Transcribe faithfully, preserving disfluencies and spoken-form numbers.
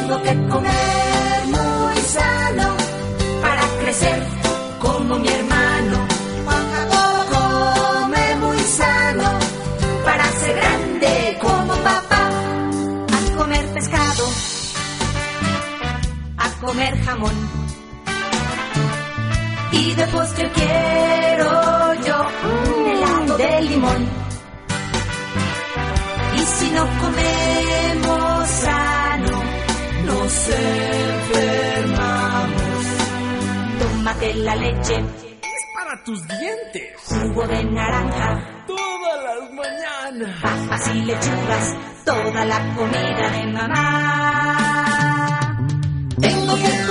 Tengo que comer muy sano para crecer como mi hermano. Come muy sano para ser grande como papá. A comer pescado, a comer jamón. Y de postre quiero yo un helado de limón. Y si no comemos sano, nos enfermamos. Tómate la leche, es para tus dientes. Jugo de naranja, todas las mañanas. Papas y lechugas, toda la comida de mamá. Tengo que